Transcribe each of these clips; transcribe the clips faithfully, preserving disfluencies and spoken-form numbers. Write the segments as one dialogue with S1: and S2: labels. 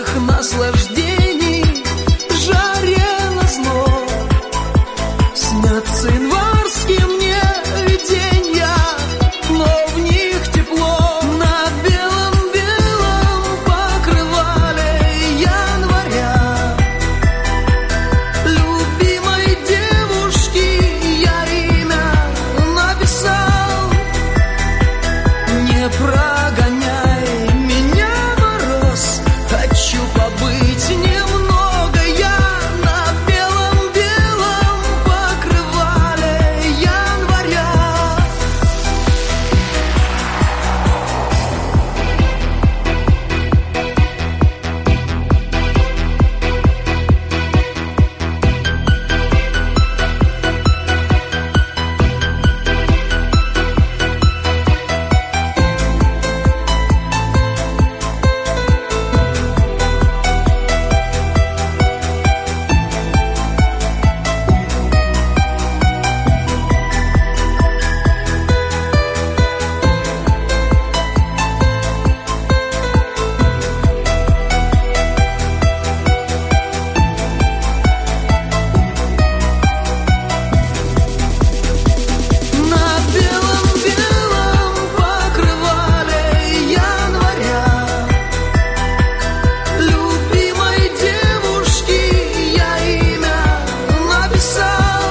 S1: сладких наслаждений жаре назло. Снятся январские мне виденья, но в них тепло. На белом-белом покрывале января любимой девушки я имя написал. Не прогоняй меня, мороз, хочу побыть немного я на белом-белом покрывале января. На белом-белом покрывале января любимой девушки я имя написал.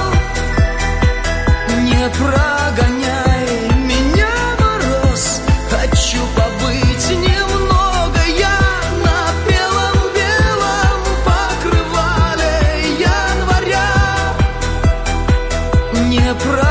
S1: Не прогоняй меня, мороз, хочу побыть немного я на белом-белом покрывале января. Не прогоняй